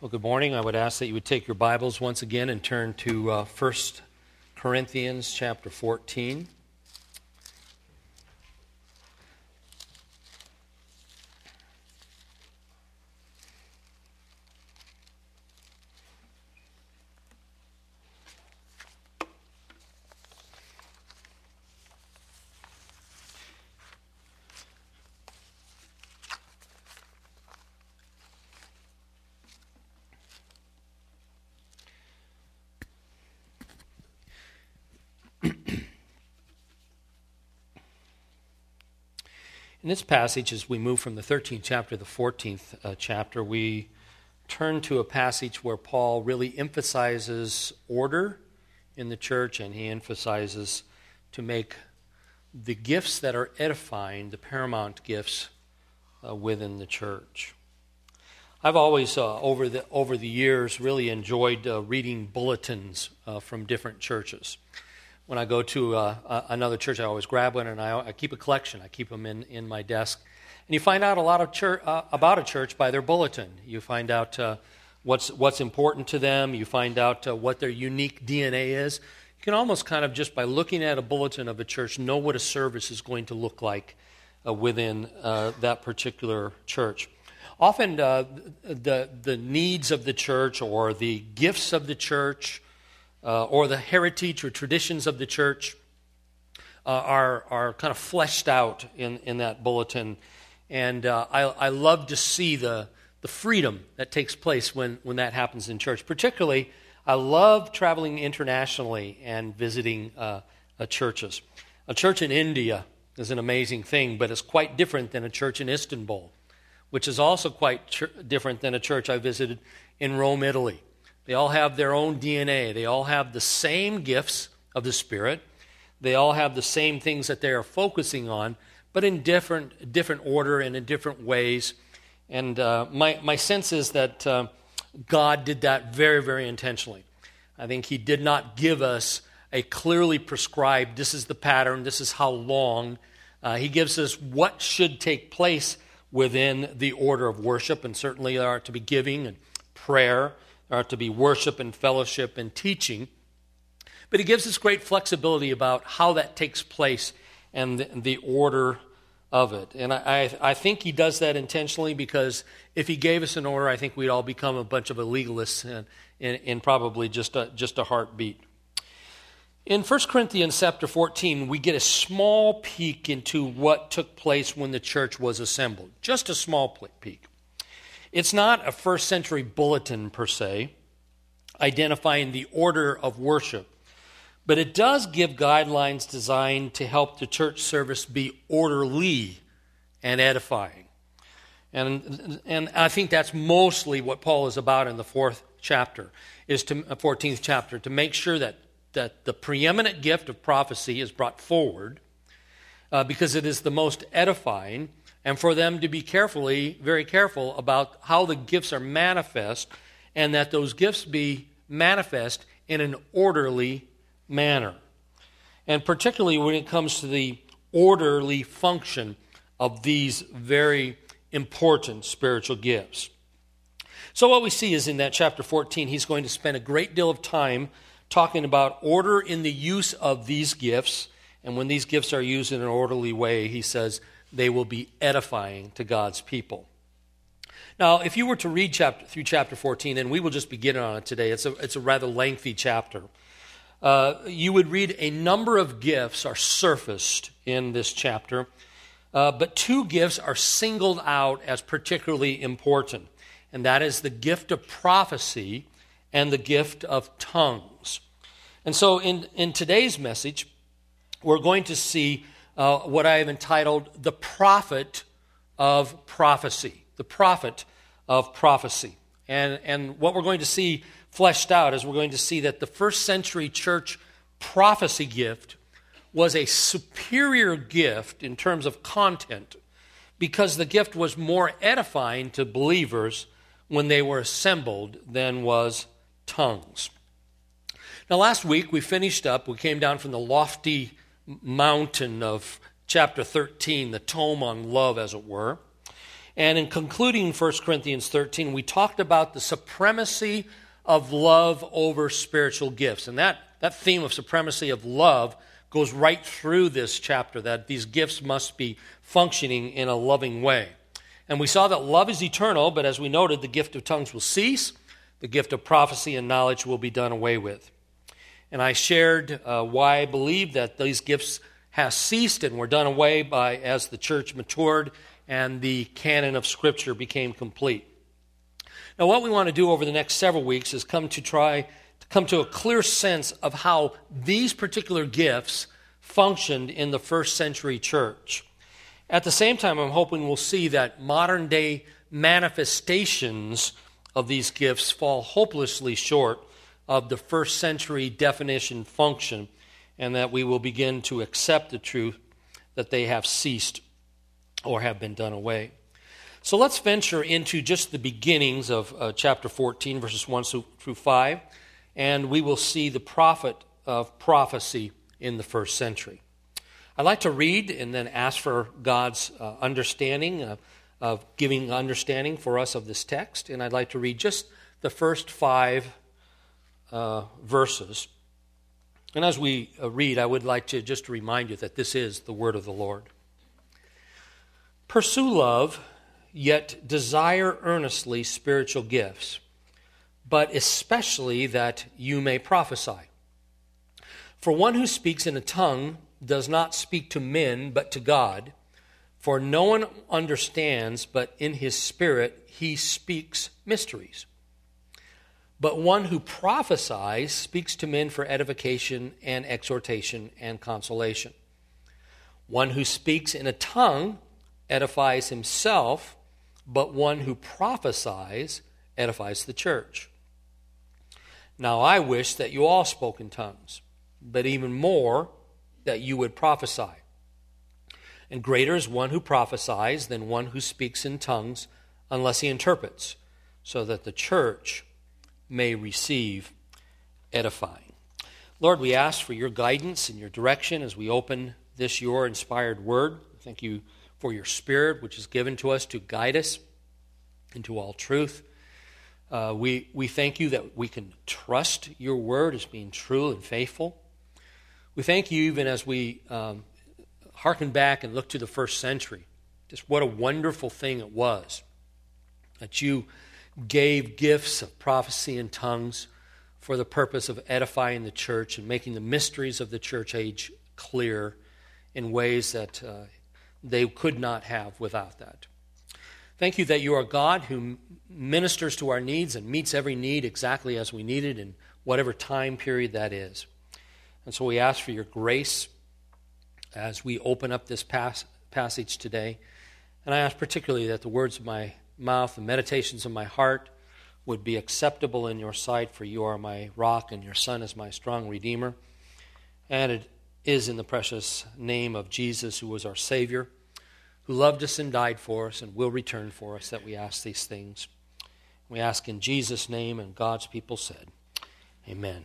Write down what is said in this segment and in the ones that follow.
Well, good morning. I would ask that you would take your Bibles once again and turn to 1 Corinthians chapter 14. In this passage, as we move from the 13th chapter to the 14th chapter, we turn to a passage where Paul really emphasizes order in the church, and he emphasizes to make the gifts that are edifying the paramount gifts within the church. I've always, over the years, really enjoyed reading bulletins from different churches. When I go to another church, I always grab one, and I keep a collection. I keep them in my desk. And you find out a lot of about a church by their bulletin. You find out what's important to them. You find out what their unique DNA is. You can almost kind of, just by looking at a bulletin of a church, know what a service is going to look like within that particular church. Often the needs of the church or the gifts of the church or the heritage or traditions of the church are kind of fleshed out in that bulletin. And I love to see the freedom that takes place when that happens in church. Particularly, I love traveling internationally and visiting churches. A church in India is an amazing thing, but it's quite different than a church in Istanbul, which is also quite different than a church I visited in Rome, Italy. They all have their own DNA. They all have the same gifts of the Spirit. They all have the same things that they are focusing on, but in different order and in different ways. And my sense is that God did that very, very intentionally. I think He did not give us a clearly prescribed, this is the pattern, this is how long. He gives us what should take place within the order of worship, and certainly there are to be giving and prayer. There are to be worship and fellowship and teaching. But He gives us great flexibility about how that takes place and the order of it. And I think He does that intentionally, because if He gave us an order, I think we'd all become a bunch of illegalists in probably just a heartbeat. In 1 Corinthians chapter 14, we get a small peek into what took place when the church was assembled. Just a small peek. It's not a first century bulletin per se, identifying the order of worship, but it does give guidelines designed to help the church service be orderly and edifying. And I think that's mostly what Paul is about in the 14th chapter, to make sure that the preeminent gift of prophecy is brought forward because it is the most edifying, and for them to be very careful about how the gifts are manifest, and that those gifts be manifest in an orderly manner. And particularly when it comes to the orderly function of these very important spiritual gifts. So what we see is in that chapter 14, he's going to spend a great deal of time talking about order in the use of these gifts. And when these gifts are used in an orderly way, he says, they will be edifying to God's people. Now, if you were to read through chapter 14, and we will just begin on it today, it's a rather lengthy chapter. You would read a number of gifts are surfaced in this chapter, but two gifts are singled out as particularly important, and that is the gift of prophecy and the gift of tongues. And so in today's message, we're going to see what I have entitled the prophet of prophecy. The prophet of prophecy. And what we're going to see fleshed out is we're going to see that the first century church prophecy gift was a superior gift in terms of content, because the gift was more edifying to believers when they were assembled than was tongues. Now last week we came down from the lofty mountain of chapter 13, the tome on love, as it were. And in concluding 1 Corinthians 13, we talked about the supremacy of love over spiritual gifts. And that theme of supremacy of love goes right through this chapter, that these gifts must be functioning in a loving way. And we saw that love is eternal, but as we noted, the gift of tongues will cease. The gift of prophecy and knowledge will be done away with. And I shared why I believe that these gifts have ceased and were done away by as the church matured and the canon of Scripture became complete. Now, what we want to do over the next several weeks is come to a clear sense of how these particular gifts functioned in the first century church. At the same time, I'm hoping we'll see that modern day manifestations of these gifts fall hopelessly short of the first century definition function, and that we will begin to accept the truth that they have ceased or have been done away. So let's venture into just the beginnings of chapter 14, verses 1 through 5, and we will see the prophet of prophecy in the first century. I'd like to read and then ask for God's understanding, of giving understanding for us of this text, and I'd like to read just the first 5 verses. And as we read, I would like to just remind you that this is the word of the Lord. Pursue love, yet desire earnestly spiritual gifts, but especially that you may prophesy. For one who speaks in a tongue does not speak to men, but to God, for no one understands, but in his spirit he speaks mysteries. But one who prophesies speaks to men for edification and exhortation and consolation. One who speaks in a tongue edifies himself, but one who prophesies edifies the church. Now I wish that you all spoke in tongues, but even more that you would prophesy. And greater is one who prophesies than one who speaks in tongues, unless he interprets, so that the church may receive edifying. Lord, we ask for your guidance and your direction as we open this your inspired word. Thank you for your Spirit, which is given to us to guide us into all truth. We thank you that we can trust your word as being true and faithful. We thank you even as we hearken back and look to the first century, just what a wonderful thing it was that you gave gifts of prophecy and tongues for the purpose of edifying the church and making the mysteries of the church age clear in ways that they could not have without that. Thank you that you are God who ministers to our needs and meets every need exactly as we need it in whatever time period that is. And so we ask for your grace as we open up this passage today. And I ask particularly that the words of my mouth, the meditations of my heart would be acceptable in your sight, for you are my rock and your Son is my strong Redeemer. And it is in the precious name of Jesus, who was our Savior, who loved us and died for us and will return for us, that we ask these things. We ask in Jesus' name, and God's people said, amen.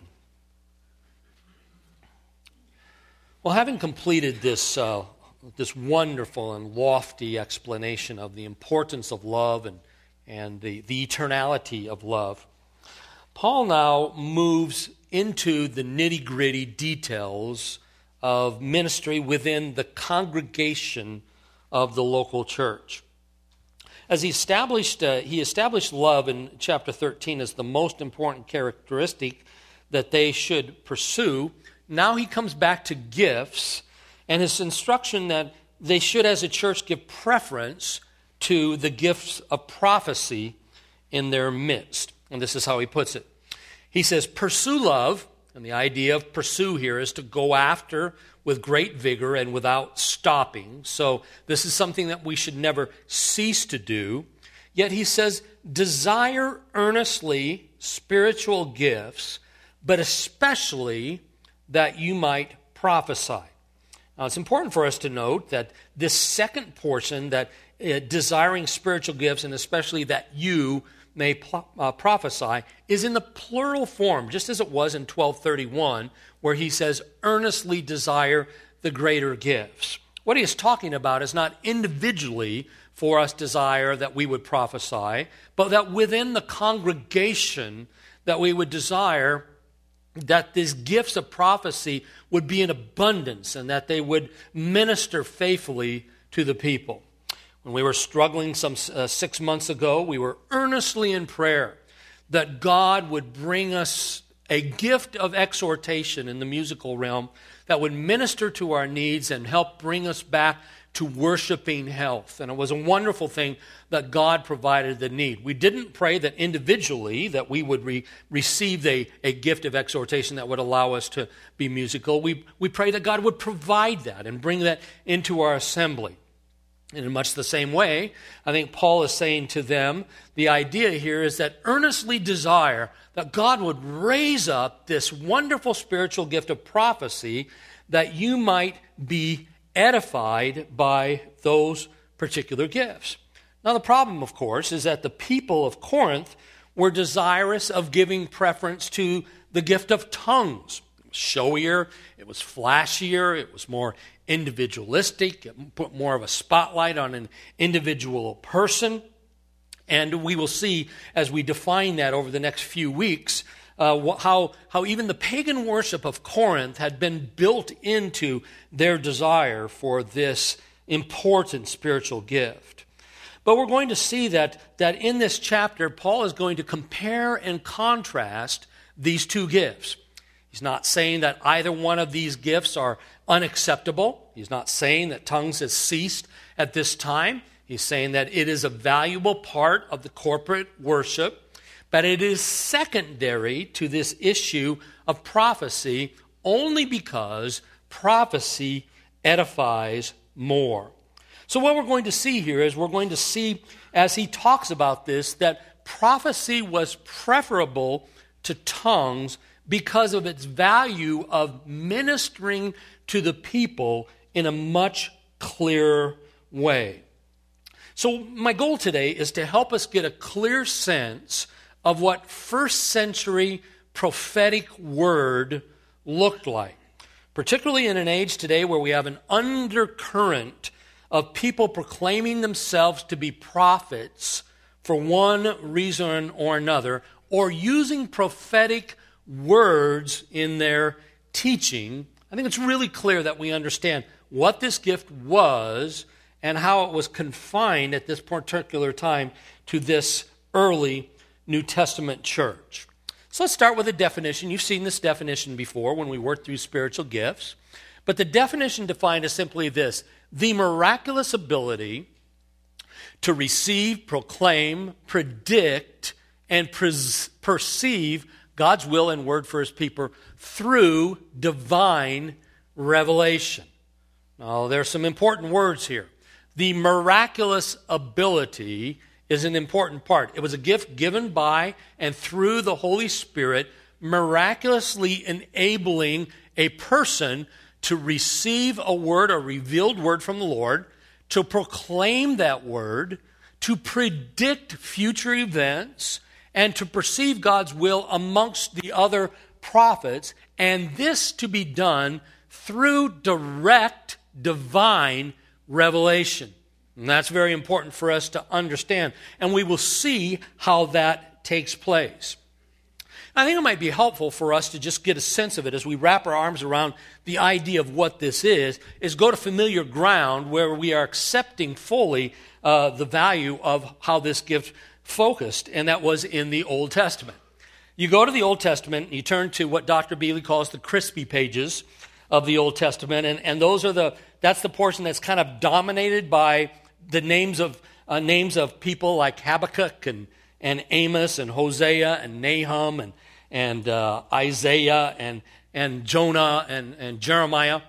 Well, having completed this wonderful and lofty explanation of the importance of love and the eternality of love, Paul now moves into the nitty-gritty details of ministry within the congregation of the local church. As he established love in chapter 13 as the most important characteristic that they should pursue. Now he comes back to gifts and his instruction that they should, as a church, give preference to the gifts of prophecy in their midst. And this is how he puts it. He says, pursue love, and the idea of pursue here is to go after with great vigor and without stopping. So this is something that we should never cease to do. Yet he says, desire earnestly spiritual gifts, but especially that you might prophesy. Now, it's important for us to note that this second portion, that desiring spiritual gifts, and especially that you may prophesy, is in the plural form, just as it was in 12:31, where he says, earnestly desire the greater gifts. What he is talking about is not individually for us desire that we would prophesy, but that within the congregation that we would desire that these gifts of prophecy would be in abundance and that they would minister faithfully to the people. When we were struggling some 6 months ago, we were earnestly in prayer that God would bring us a gift of exhortation in the musical realm that would minister to our needs and help bring us back to worshiping health. And it was a wonderful thing that God provided the need. We didn't pray that individually that we would receive a gift of exhortation that would allow us to be musical. We pray that God would provide that and bring that into our assembly. And in much the same way, I think Paul is saying to them, the idea here is that earnestly desire that God would raise up this wonderful spiritual gift of prophecy that you might be edified by those particular gifts. Now, the problem, of course, is that the people of Corinth were desirous of giving preference to the gift of tongues. It was showier, it was flashier, it was more individualistic, it put more of a spotlight on an individual person. And we will see as we define that over the next few weeks how even the pagan worship of Corinth had been built into their desire for this important spiritual gift. But we're going to see that in this chapter, Paul is going to compare and contrast these two gifts. He's not saying that either one of these gifts are unacceptable. He's not saying that tongues has ceased at this time. He's saying that it is a valuable part of the corporate worship, but it is secondary to this issue of prophecy only because prophecy edifies more. So what we're going to see here is we're going to see, as he talks about this, that prophecy was preferable to tongues because of its value of ministering to the people in a much clearer way. So my goal today is to help us get a clear sense of what first century prophetic word looked like, particularly in an age today where we have an undercurrent of people proclaiming themselves to be prophets for one reason or another, or using prophetic words in their teaching. I think it's really clear that we understand what this gift was and how it was confined at this particular time to this early New Testament church. So let's start with a definition. You've seen this definition before when we worked through spiritual gifts. But the definition defined is simply this: the miraculous ability to receive, proclaim, predict, and perceive God's will and word for his people through divine revelation. Now, there are some important words here. The miraculous ability is an important part. It was a gift given by and through the Holy Spirit, miraculously enabling a person to receive a word, a revealed word from the Lord, to proclaim that word, to predict future events, and to perceive God's will amongst the other prophets, and this to be done through direct divine revelation. And that's very important for us to understand. And we will see how that takes place. I think it might be helpful for us to just get a sense of it as we wrap our arms around the idea of what this is go to familiar ground where we are accepting fully the value of how this gift focused, and that was in the Old Testament. You go to the Old Testament, and you turn to what Dr. Beeley calls the crispy pages of the Old Testament, and that's the portion that's kind of dominated by the names of people like Habakkuk and Amos and Hosea and Nahum and Isaiah and Jonah and Jeremiah.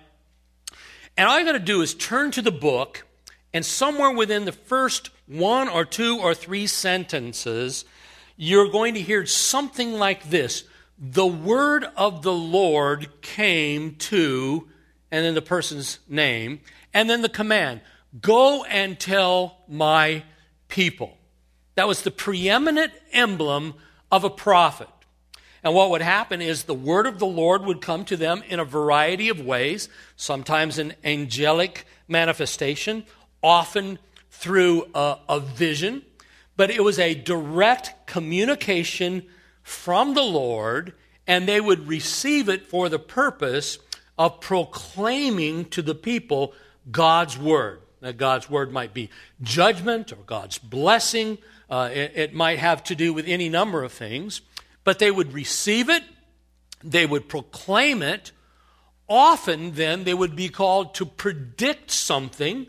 And all you got to do is turn to the book, and somewhere within the first 1 or 2 or 3 sentences, you're going to hear something like this: the word of the Lord came to, and then the person's name, and then the command, go and tell my people. That was the preeminent emblem of a prophet. And what would happen is the word of the Lord would come to them in a variety of ways, sometimes an angelic manifestation, often through a vision, but it was a direct communication from the Lord, and they would receive it for the purpose of proclaiming to the people God's word. Now, God's word might be judgment or God's blessing. It might have to do with any number of things, but they would receive it, they would proclaim it. Often, then, they would be called to predict something.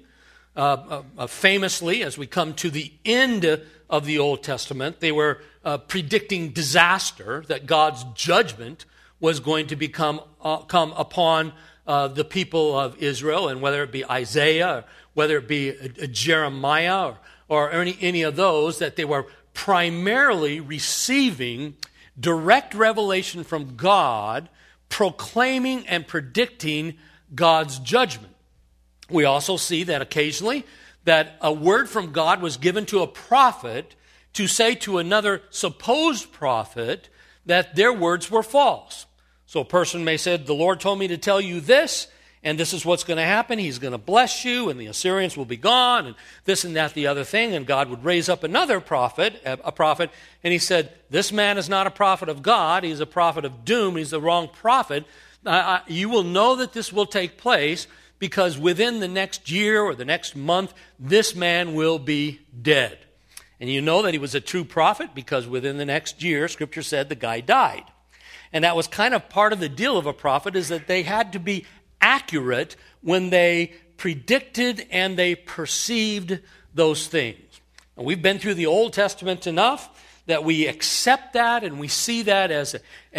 Famously, as we come to the end of the Old Testament, they were predicting disaster, that God's judgment was going to come upon the people of Israel, and whether it be Isaiah, or whether it be Jeremiah, or any of those, that they were primarily receiving direct revelation from God, proclaiming and predicting God's judgment. We also see that occasionally that a word from God was given to a prophet to say to another supposed prophet that their words were false. So a person may say, the Lord told me to tell you this, and this is what's going to happen. He's going to bless you, and the Assyrians will be gone, and this and that, the other thing. And God would raise up another prophet, and he said, this man is not a prophet of God. He's a prophet of doom. He's the wrong prophet. You will know that this will take place because within the next year or the next month, this man will be dead. And you know that he was a true prophet because within the next year, Scripture said the guy died. And that was kind of part of the deal of a prophet, is that they had to be accurate when they predicted and they perceived those things. And we've been through the Old Testament enough that we accept that and we see that as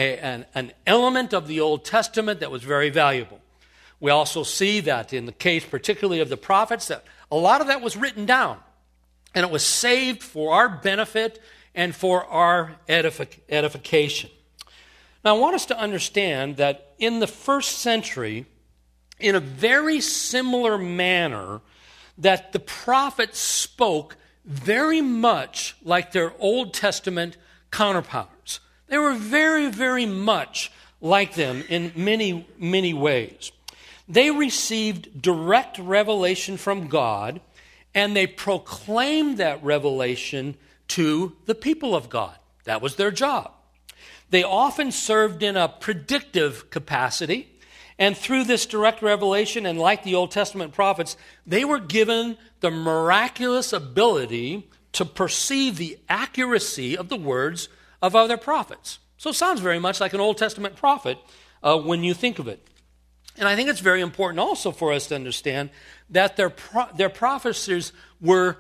an element of the Old Testament that was very valuable. We also see that in the case particularly of the prophets, that a lot of that was written down, and it was saved for our benefit and for our edification. Now, I want us to understand that in the first century, in a very similar manner, that the prophets spoke very much like their Old Testament counterparts. They were very, very much like them in many, many ways. They received direct revelation from God, and they proclaimed that revelation to the people of God. That was their job. They often served in a predictive capacity, and through this direct revelation, and like the Old Testament prophets, they were given the miraculous ability to perceive the accuracy of the words of other prophets. So it sounds very much like an Old Testament prophet when you think of it. And I think it's very important also for us to understand that their prophecies were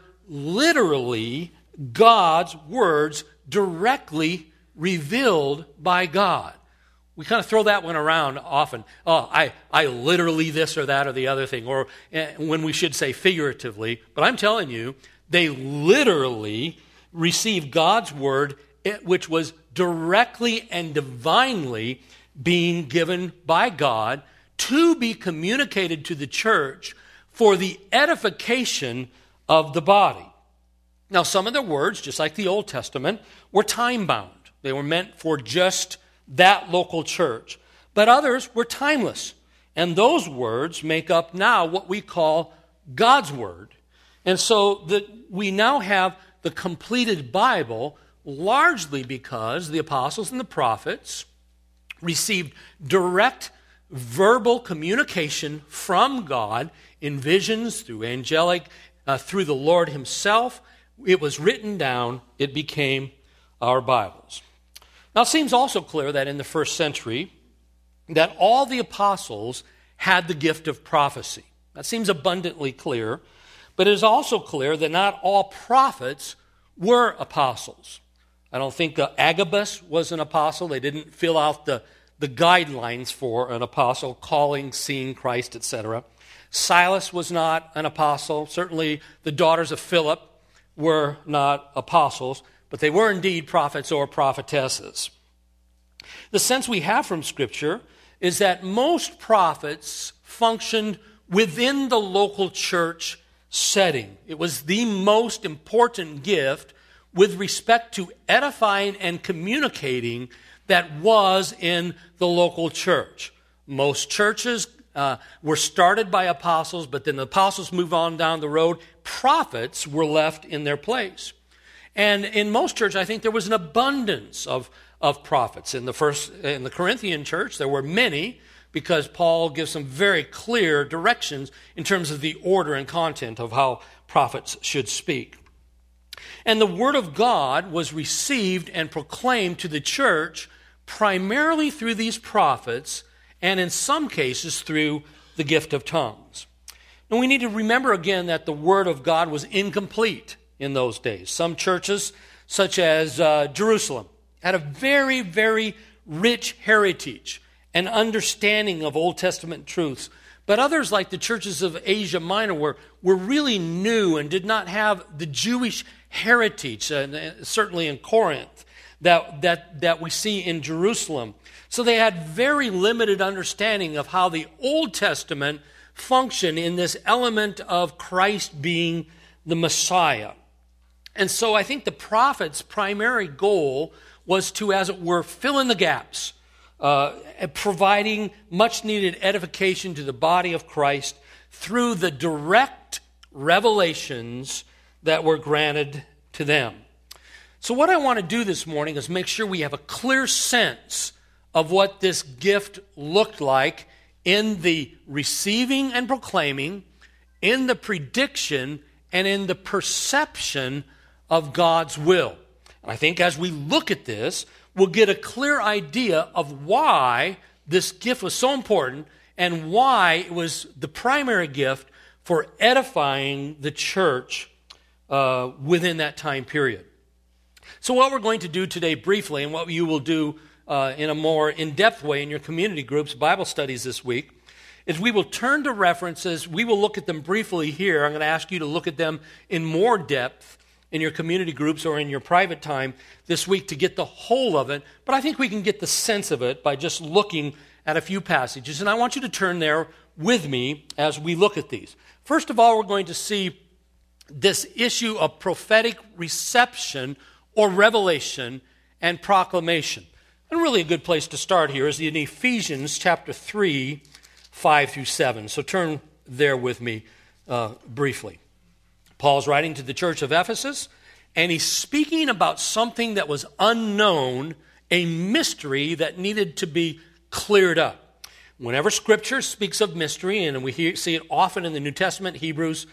literally God's words directly revealed by God. We kind of throw that one around often. Oh, I literally this or that or the other thing, or when we should say figuratively. But I'm telling you, they literally received God's word, which was directly and divinely being given by God to be communicated to the church for the edification of the body. Now, some of the words, just like the Old Testament, were time-bound. They were meant for just that local church. But others were timeless. And those words make up now what we call God's Word. And so we now have the completed Bible largely because the apostles and the prophets received direct verbal communication from God in visions, through angelic, through the Lord himself. It was written down. It became our Bibles. Now, it seems also clear that in the first century, that all the apostles had the gift of prophecy. That seems abundantly clear, but it is also clear that not all prophets were apostles. I don't think Agabus was an apostle. They didn't fill out the guidelines for an apostle, calling, seeing Christ, etc. Silas was not an apostle. Certainly the daughters of Philip were not apostles, but they were indeed prophets or prophetesses. The sense we have from Scripture is that most prophets functioned within the local church setting. It was the most important gift with respect to edifying and communicating that was in the local church. Most churches were started by apostles, but then the apostles moved on down the road. Prophets were left in their place. And in most churches, I think there was an abundance of prophets. In the Corinthian church, there were many, because Paul gives some very clear directions in terms of the order and content of how prophets should speak. And the word of God was received and proclaimed to the church primarily through these prophets, and in some cases through the gift of tongues. Now we need to remember again that the word of God was incomplete in those days. Some churches, such as Jerusalem, had a very, very rich heritage and understanding of Old Testament truths. But others, like the churches of Asia Minor, were really new and did not have the Jewish heritage, certainly in Corinth, that we see in Jerusalem. So they had very limited understanding of how the Old Testament functioned in this element of Christ being the Messiah. And so I think the prophet's primary goal was to, as it were, fill in the gaps, providing much needed edification to the body of Christ through the direct revelations that were granted to them. So what I want to do this morning is make sure we have a clear sense of what this gift looked like in the receiving and proclaiming, in the prediction, and in the perception of God's will. I think as we look at this, we'll get a clear idea of why this gift was so important and why it was the primary gift for edifying the church within that time period. So what we're going to do today briefly, and what you will do in a more in-depth way in your community groups, Bible studies this week, is we will turn to references. We will look at them briefly here. I'm going to ask you to look at them in more depth in your community groups or in your private time this week to get the whole of it. But I think we can get the sense of it by just looking at a few passages. And I want you to turn there with me as we look at these. First of all, we're going to see this issue of prophetic reception or revelation and proclamation. And really a good place to start here is in Ephesians chapter 3, 5 through 7. So turn there with me briefly. Paul's writing to the church of Ephesus, and he's speaking about something that was unknown, a mystery that needed to be cleared up. Whenever Scripture speaks of mystery, and we see it often in the New Testament, Hebrews,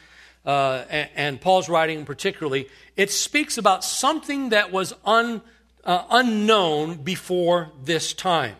and Paul's writing particularly, it speaks about something that was unknown before this time.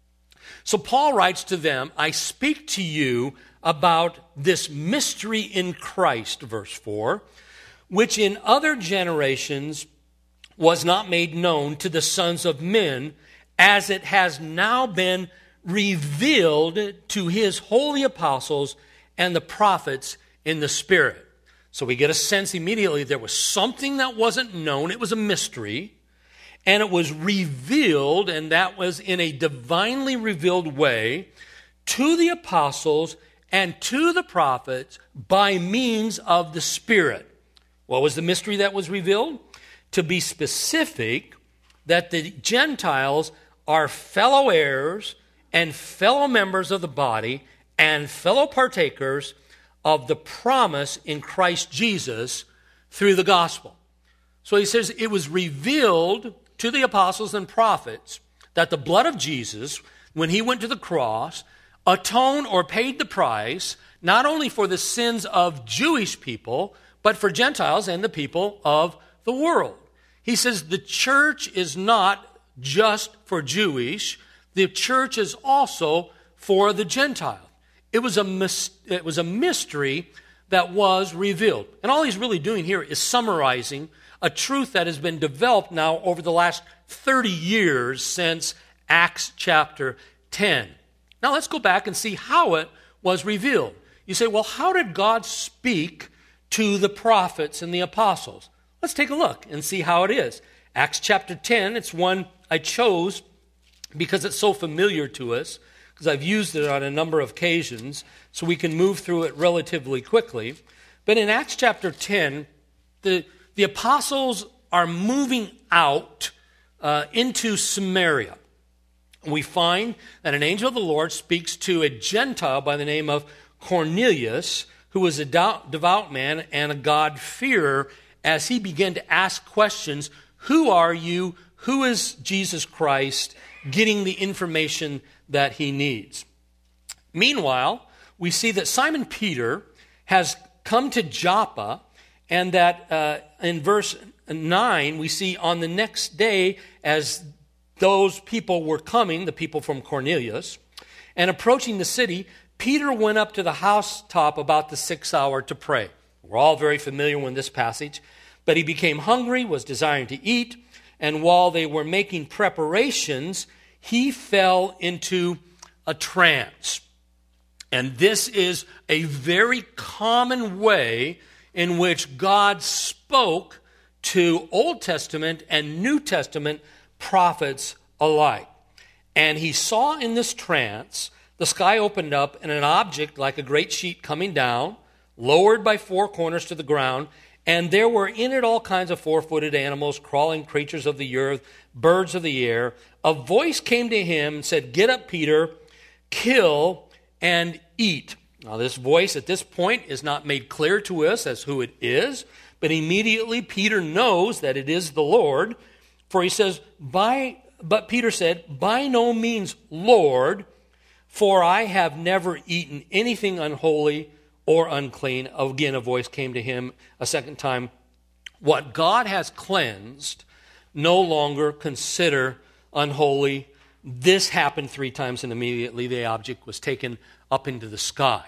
So Paul writes to them, I speak to you about this mystery in Christ, verse 4, which in other generations was not made known to the sons of men, as it has now been revealed to his holy apostles and the prophets in the Spirit. So we get a sense immediately there was something that wasn't known. It was a mystery. And it was revealed, and that was in a divinely revealed way, to the apostles and to the prophets by means of the Spirit. What was the mystery that was revealed? To be specific, that the Gentiles are fellow heirs and fellow members of the body and fellow partakers of the promise in Christ Jesus through the gospel. So he says it was revealed to the apostles and prophets that the blood of Jesus, when he went to the cross, atoned or paid the price, not only for the sins of Jewish people, but for Gentiles and the people of the world. He says the church is not just for Jewish, the church is also for the Gentile. It was a mystery that was revealed. And all he's really doing here is summarizing a truth that has been developed now over the last 30 years since Acts chapter 10. Now let's go back and see how it was revealed. You say, well, how did God speak to the prophets and the apostles? Let's take a look and see how it is. Acts chapter 10, it's one I chose because it's so familiar to us, because I've used it on a number of occasions, so we can move through it relatively quickly. But in Acts chapter 10, the apostles are moving out into Samaria. we find that an angel of the Lord speaks to a Gentile by the name of Cornelius, who was a devout man and a God-fearer, as he began to ask questions. Who are you? Who is Jesus Christ? Getting the information that he needs. Meanwhile, we see that Simon Peter has come to Joppa, and that in verse 9, we see on the next day, as those people were coming, the people from Cornelius, and approaching the city, Peter went up to the housetop about the 6th hour to pray. We're all very familiar with this passage. But he became hungry, was desiring to eat, and while they were making preparations, he fell into a trance. And this is a very common way in which God spoke to Old Testament and New Testament prophets alike. And he saw in this trance, the sky opened up, and an object like a great sheet coming down, lowered by 4 corners to the ground, and there were in it all kinds of 4-footed animals, crawling creatures of the earth, birds of the air. A voice came to him and said, "Get up, Peter, kill and eat." Now this voice at this point is not made clear to us as who it is, but immediately Peter knows that it is the Lord, for he says, But Peter said, "By no means, Lord, for I have never eaten anything unholy or unclean." Again, a voice came to him a second time. "What God has cleansed, no longer consider unholy." This happened 3 times, and immediately the object was taken up into the sky.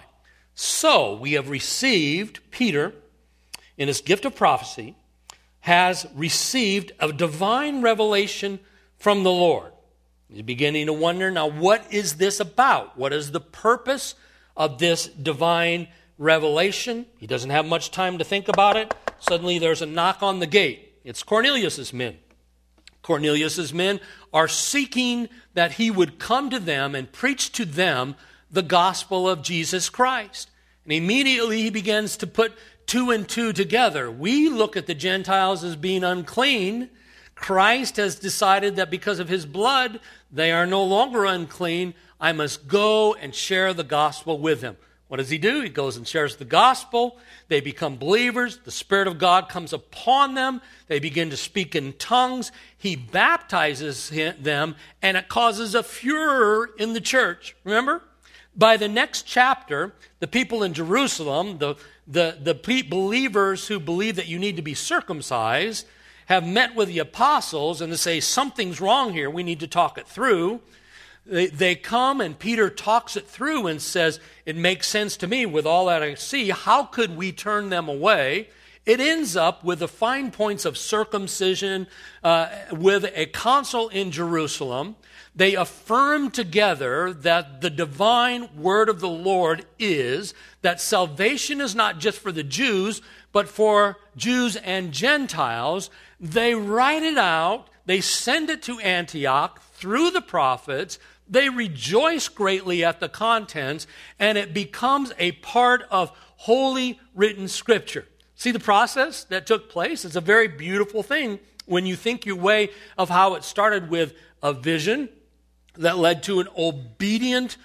So we have received, Peter, in his gift of prophecy, has received a divine revelation from the Lord. He's beginning to wonder, now what is this about? What is the purpose of this divine revelation? He doesn't have much time to think about it. Suddenly there's a knock on the gate. It's Cornelius' men. Cornelius' men are seeking that he would come to them and preach to them the gospel of Jesus Christ. And immediately he begins to put 2 and 2 together. We look at the Gentiles as being unclean. Christ has decided that because of his blood, they are no longer unclean. I must go and share the gospel with them. What does he do? He goes and shares the gospel. They become believers. The Spirit of God comes upon them. They begin to speak in tongues. He baptizes them, and it causes a furor in the church. Remember? By the next chapter, the people in Jerusalem, the believers who believe that you need to be circumcised, have met with the apostles and they say, something's wrong here, we need to talk it through. They come and Peter talks it through and says, it makes sense to me with all that I see, how could we turn them away? It ends up with the fine points of circumcision, with a council in Jerusalem. They affirm together that the divine word of the Lord is that salvation is not just for the Jews, but for Jews and Gentiles. They write it out. They send it to Antioch through the prophets. They rejoice greatly at the contents, and it becomes a part of holy written scripture. See the process that took place? It's a very beautiful thing when you think your way of how it started with a vision that led to an obedient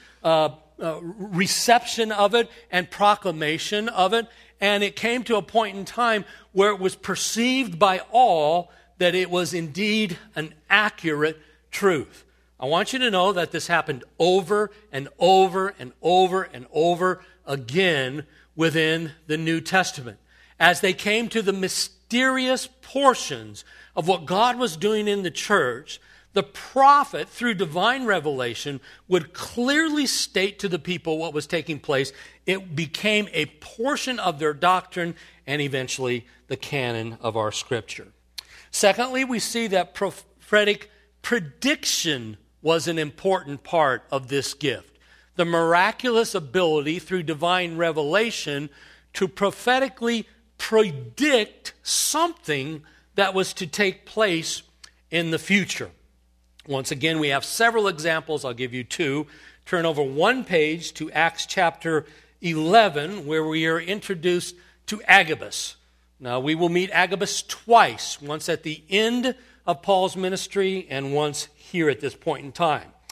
reception of it and proclamation of it. And it came to a point in time where it was perceived by all that it was indeed an accurate truth. I want you to know that this happened over and over and over and over again within the New Testament. As they came to the mysterious portions of what God was doing in the church, the prophet, through divine revelation, would clearly state to the people what was taking place. It became a portion of their doctrine and eventually the canon of our Scripture. Secondly, we see that prophetic prediction was an important part of this gift. The miraculous ability through divine revelation to prophetically predict something that was to take place in the future. Once again, we have several examples. I'll give you 2. Turn over 1 page to Acts chapter 11, where we are introduced to Agabus. Now, we will meet Agabus twice, once at the end of Paul's ministry and once here at this point in time.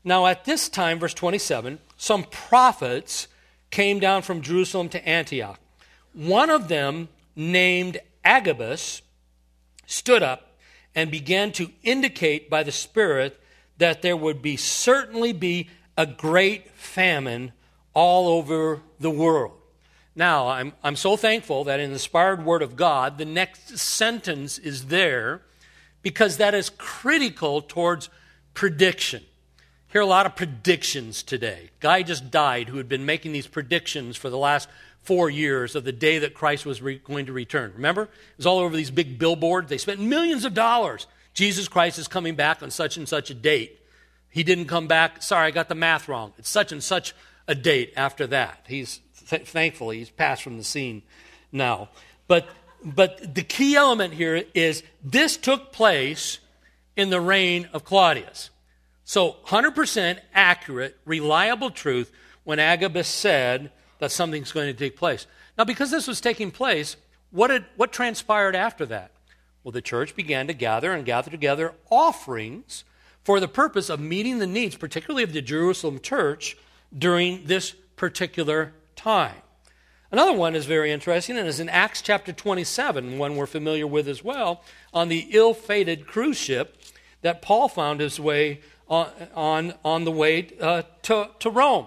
Now at this time, verse 27, some prophets came down from Jerusalem to Antioch. One of them, named Agabus, stood up and began to indicate by the Spirit that there would certainly be a great famine all over the world. Now, I'm so thankful that in the inspired Word of God, the next sentence is there because that is critical towards prediction. Hear a lot of predictions today. Guy just died who had been making these predictions for the last 4 years of the day that Christ was going to return. Remember? It was all over these big billboards. They spent millions of dollars. Jesus Christ is coming back on such and such a date. He didn't come back. Sorry, I got the math wrong. It's such and such a date after that. Thankfully, he's passed from the scene now. But the key element here is this took place in the reign of Claudius. So 100% accurate, reliable truth when Agabus said that something's going to take place. Now, because this was taking place, what transpired after that? Well, the church began to gather together offerings for the purpose of meeting the needs, particularly of the Jerusalem church, during this particular time. Another one is very interesting, and is in Acts chapter 27, one we're familiar with as well, on the ill-fated cruise ship that Paul found his way on the way to Rome.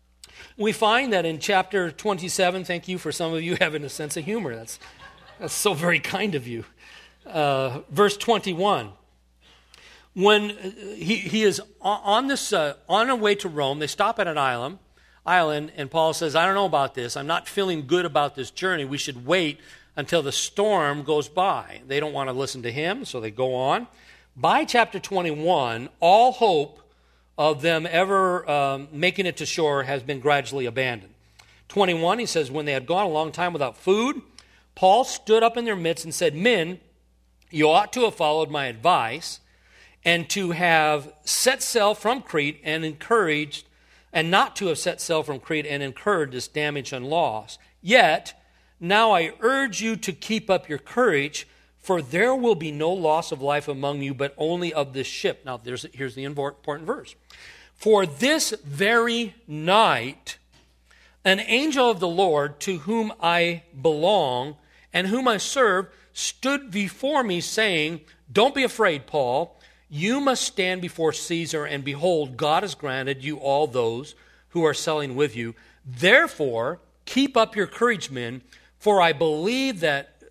We find that in chapter 27, thank you for some of you having a sense of humor. That's so very kind of you. Verse 21. When he is on a way to Rome, they stop at an island, and Paul says, I don't know about this. I'm not feeling good about this journey. We should wait until the storm goes by. They don't want to listen to him, so they go on. By chapter 21, all hope of them ever making it to shore has been gradually abandoned. 21, he says, when they had gone a long time without food, Paul stood up in their midst and said, Men, you ought to have followed my advice and to have set sail from Crete and not to have set sail from Crete and incurred this damage and loss. Yet, now I urge you to keep up your courage, for there will be no loss of life among you, but only of this ship. Now, here's the important verse. For this very night, an angel of the Lord, to whom I belong and whom I serve, stood before me, saying, Don't be afraid, Paul. You must stand before Caesar, and behold, God has granted you all those who are sailing with you. Therefore, keep up your courage, men, for I believe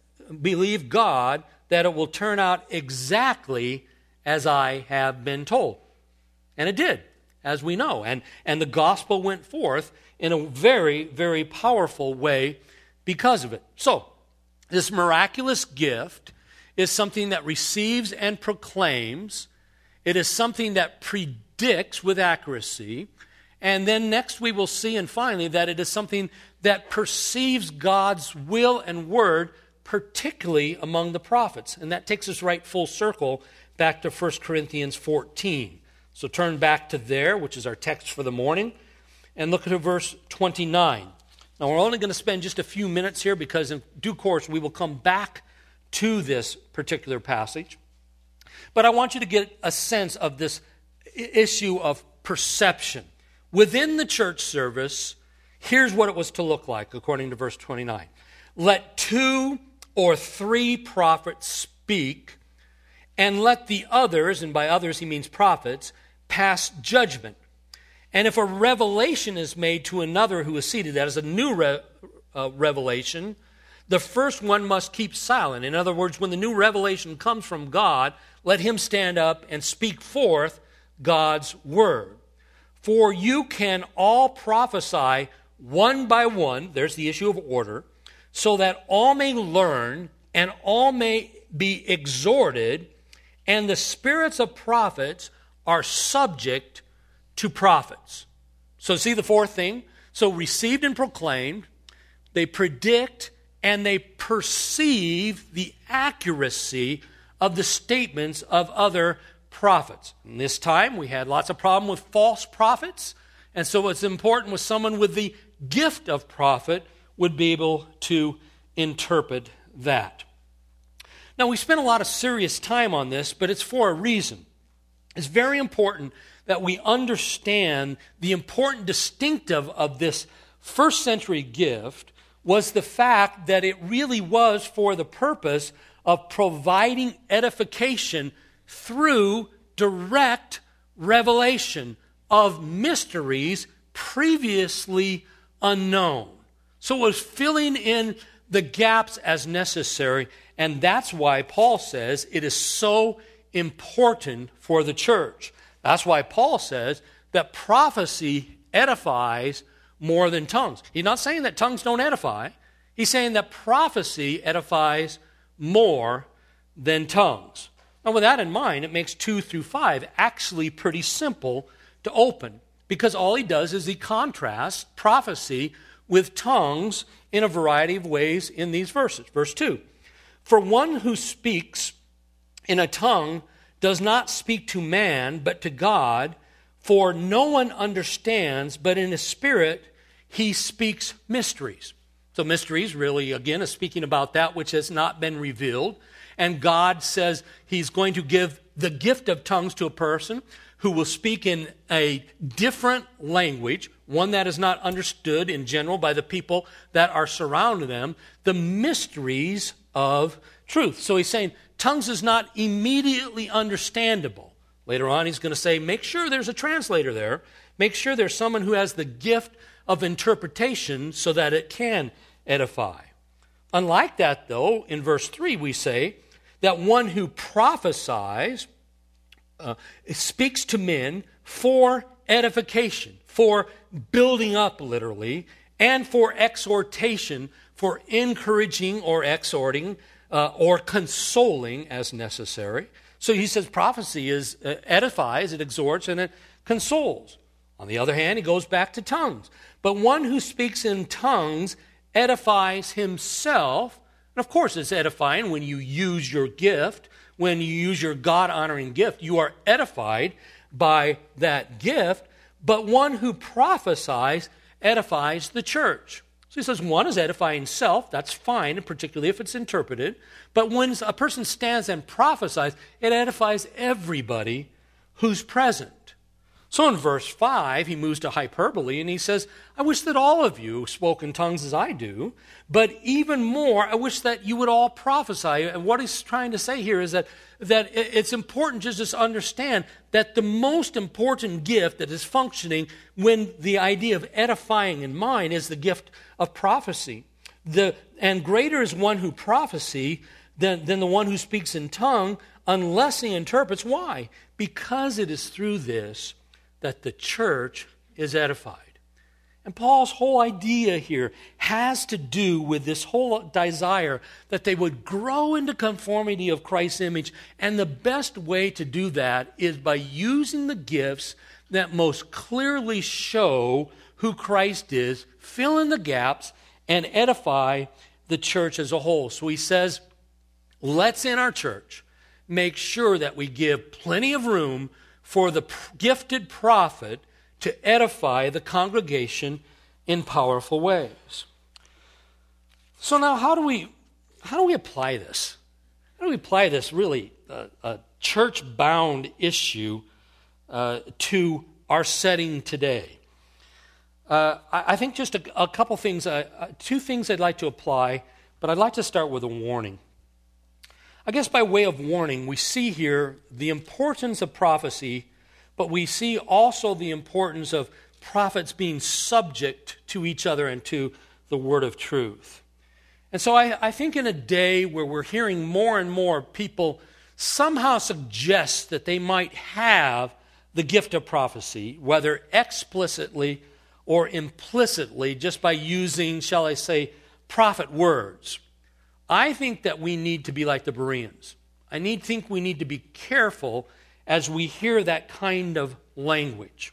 God that it will turn out exactly as I have been told. And it did, as we know. And the gospel went forth in a very, very powerful way because of it. So, this miraculous gift is something that receives and proclaims. It is something that predicts with accuracy. And then next we will see, and finally, that it is something that perceives God's will and word, particularly among the prophets. And that takes us right full circle back to 1 Corinthians 14. So turn back to there, which is our text for the morning, and look at verse 29. Now we're only going to spend just a few minutes here because in due course we will come back to this particular passage. But I want you to get a sense of this issue of perception. Within the church service, here's what it was to look like, according to verse 29. Let 2 or 3 prophets speak, and let the others, and by others he means prophets, pass judgment. And if a revelation is made to another who is seated, that is a new revelation, the first one must keep silent. In other words, when the new revelation comes from God, let him stand up and speak forth God's word. For you can all prophesy one by one, there's the issue of order, so that all may learn and all may be exhorted, and the spirits of prophets are subject to prophets. So see the fourth thing? So received and proclaimed, they predict and they perceive the accuracy of the statements of other prophets. In this time, we had lots of problem with false prophets, and so it's important with someone with the gift of prophet would be able to interpret that. Now, we spent a lot of serious time on this, but it's for a reason. It's very important that we understand the important distinctive of this first century gift was the fact that it really was for the purpose of providing edification through direct revelation of mysteries previously unknown. So it was filling in the gaps as necessary, and that's why Paul says it is so important for the church. That's why Paul says that prophecy edifies more than tongues. He's not saying that tongues don't edify. He's saying that prophecy edifies more than tongues. Now, with that in mind, it makes 2 through 5 actually pretty simple to open, because all he does is he contrasts prophecy with tongues in a variety of ways in these verses. Verse 2, for one who speaks in a tongue does not speak to man, but to God, for no one understands, but in his spirit he speaks mysteries. So mysteries really, again, is speaking about that which has not been revealed. And God says he's going to give the gift of tongues to a person who will speak in a different language, one that is not understood in general by the people that are surrounding them, the mysteries of truth. So he's saying tongues is not immediately understandable. Later on, he's going to say, make sure there's a translator there. Make sure there's someone who has the gift of interpretation so that it can edify. Unlike that, though, in verse 3, we say that one who prophesies speaks to men for edification, for building up, literally, and for exhortation, for encouraging or exhorting or consoling as necessary. So he says prophecy edifies, it exhorts, and it consoles. On the other hand, he goes back to tongues. But one who speaks in tongues edifies himself. And of course, it's edifying when you use your gift, when you use your God-honoring gift. You are edified by that gift. But one who prophesies edifies the church. So he says one is edifying himself. That's fine, particularly if it's interpreted. But when a person stands and prophesies, it edifies everybody who's present. So in verse 5, he moves to hyperbole and he says, I wish that all of you spoke in tongues as I do, but even more, I wish that you would all prophesy. And what he's trying to say here is that it's important just to understand that the most important gift that is functioning when the idea of edifying in mind is the gift of prophecy. And greater is one who prophesy than the one who speaks in tongue, unless he interprets. Why? Because it is through this that the church is edified. And Paul's whole idea here has to do with this whole desire that they would grow into conformity of Christ's image. And the best way to do that is by using the gifts that most clearly show who Christ is, fill in the gaps, and edify the church as a whole. So he says, let's in our church make sure that we give plenty of room for the gifted prophet to edify the congregation in powerful ways. So now how do we apply this? How do we apply this really a church-bound issue to our setting today? I think just a couple things, 2 things I'd like to apply, but I'd like to start with a warning. I guess by way of warning, we see here the importance of prophecy, but we see also the importance of prophets being subject to each other and to the word of truth. And so I think in a day where we're hearing more and more people somehow suggest that they might have the gift of prophecy, whether explicitly or implicitly, just by using, shall I say, prophet words, I think that we need to be like the Bereans. think we need to be careful as we hear that kind of language.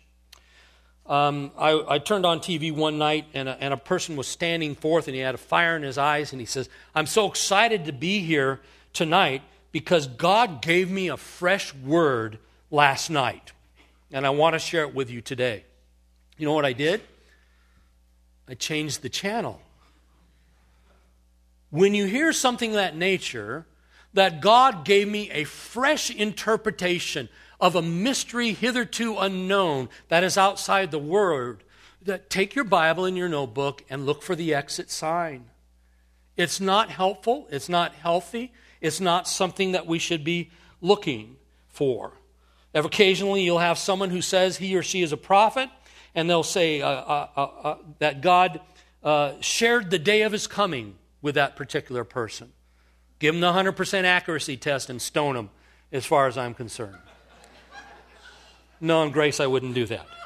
I turned on TV one night, and a person was standing forth, and he had a fire in his eyes, and he says, I'm so excited to be here tonight because God gave me a fresh word last night, and I want to share it with you today. You know what I did? I changed the channel. When you hear something of that nature, that God gave me a fresh interpretation of a mystery hitherto unknown that is outside the Word, that take your Bible and your notebook and look for the exit sign. It's not helpful. It's not healthy. It's not something that we should be looking for. Occasionally you'll have someone who says he or she is a prophet, and they'll say that God shared the day of his coming with that particular person. Give them the 100% accuracy test and stone them, as far as I'm concerned. No, in grace, I wouldn't do that.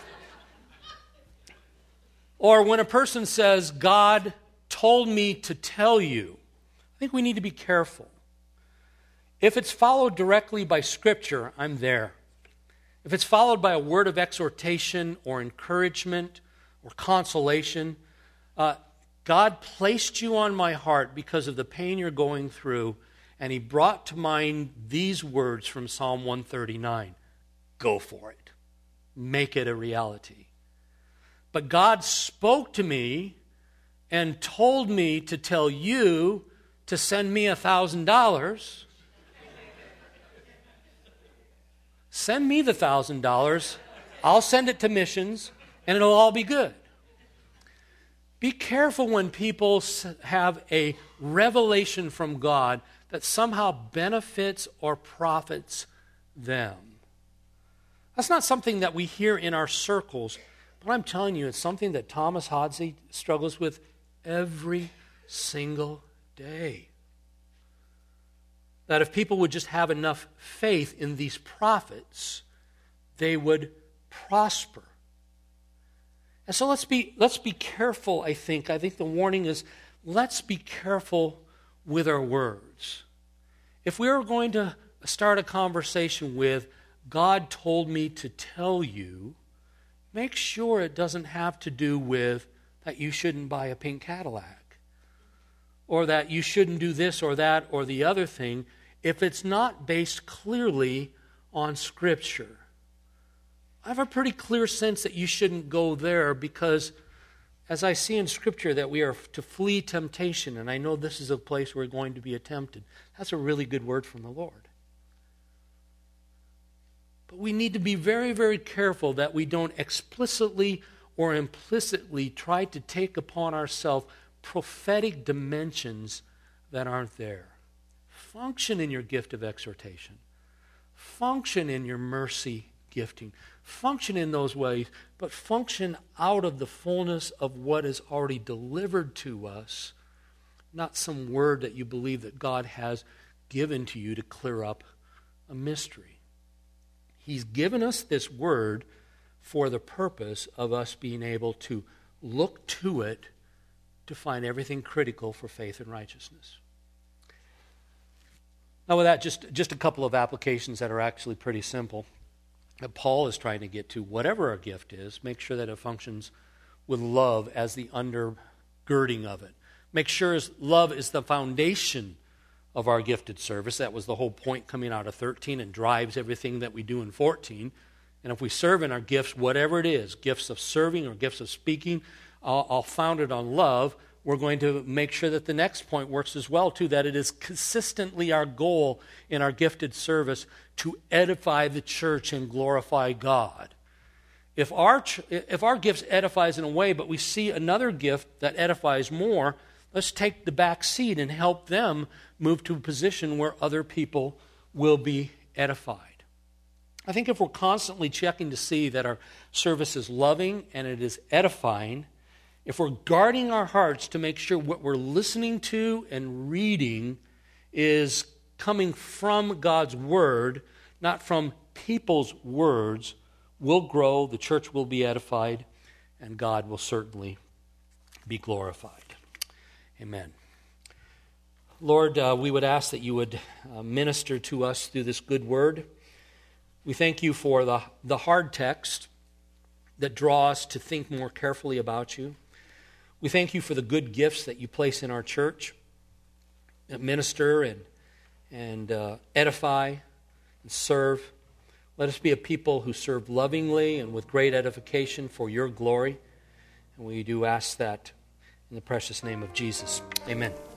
Or when a person says, God told me to tell you, I think we need to be careful. If it's followed directly by Scripture, I'm there. If it's followed by a word of exhortation or encouragement or consolation, God placed you on my heart because of the pain you're going through, and he brought to mind these words from Psalm 139. Go for it. Make it a reality. But God spoke to me and told me to tell you to send me $1,000. Send me the $1,000. I'll send it to missions, and it'll all be good. Be careful when people have a revelation from God that somehow benefits or profits them. That's not something that we hear in our circles, but I'm telling you, it's something that Thomas Hodsey struggles with every single day. That if people would just have enough faith in these prophets, they would prosper. And so let's be careful, I think. I think the warning is, let's be careful with our words. If we are going to start a conversation with, God told me to tell you, make sure it doesn't have to do with that you shouldn't buy a pink Cadillac, or that you shouldn't do this or that or the other thing, if it's not based clearly on Scripture. I have a pretty clear sense that you shouldn't go there because, as I see in Scripture, that we are to flee temptation, and I know this is a place where we're going to be tempted. That's a really good word from the Lord. But we need to be very, very careful that we don't explicitly or implicitly try to take upon ourselves prophetic dimensions that aren't there. Function in your gift of exhortation. Function in your mercy gifting. Function in those ways, but function out of the fullness of what is already delivered to us, not some word that you believe that God has given to you to clear up a mystery. He's given us this word for the purpose of us being able to look to it to find everything critical for faith and righteousness. Now with that, just a couple of applications that are actually pretty simple. That Paul is trying to get to, whatever our gift is, make sure that it functions with love as the undergirding of it. Make sure love is the foundation of our gifted service. That was the whole point coming out of 13 and drives everything that we do in 14. And if we serve in our gifts, whatever it is, gifts of serving or gifts of speaking, all founded on love, we're going to make sure that the next point works as well, too, that it is consistently our goal in our gifted service to edify the church and glorify God. If our gifts edifies in a way, but we see another gift that edifies more, let's take the back seat and help them move to a position where other people will be edified. I think if we're constantly checking to see that our service is loving and it is edifying, if we're guarding our hearts to make sure what we're listening to and reading is coming from God's Word, not from people's words, we'll grow, the church will be edified, and God will certainly be glorified. Amen. Lord, we would ask that you would minister to us through this good word. We thank you for the hard text that draw us to think more carefully about you. We thank you for the good gifts that you place in our church that minister and edify and serve. Let us be a people who serve lovingly and with great edification for your glory. And we do ask that in the precious name of Jesus. Amen.